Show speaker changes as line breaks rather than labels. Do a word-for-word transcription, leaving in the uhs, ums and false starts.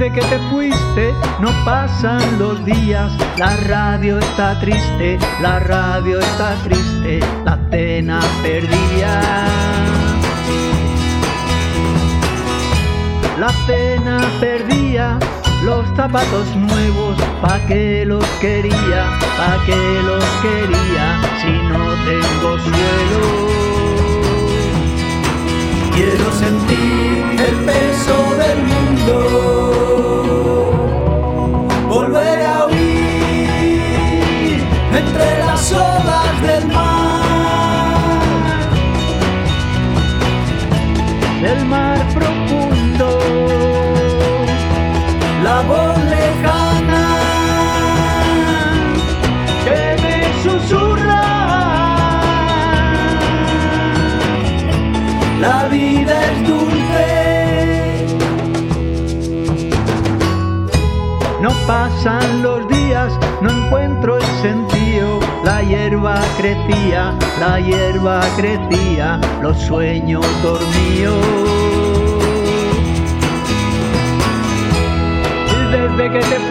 Desde que te fuiste no pasan los días, la radio está triste, la radio está triste, la cena perdía. La cena perdía, los zapatos nuevos, ¿pa' qué los quería? ¿Pa' qué los quería si no tengo suelo?
Quiero sentir el peso del mundo, volver a oír entre las olas del mar,
del mar profundo,
la voz lejana
que me susurra.
La vida es dulce.
No pasan los días, no encuentro el sentido. La hierba crecía, la hierba crecía, los sueños dormíos. Desde que te